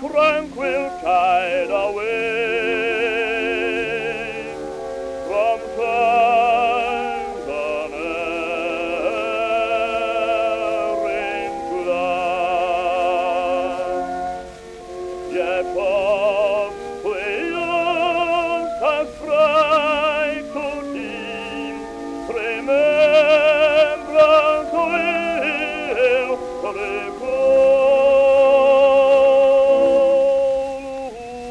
tranquil tide away from times unerring to dance. Yet of flails as bright to him, remembrance will recall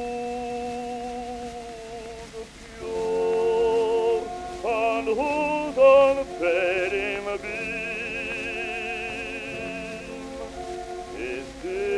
whose pure and whose unfading beam is still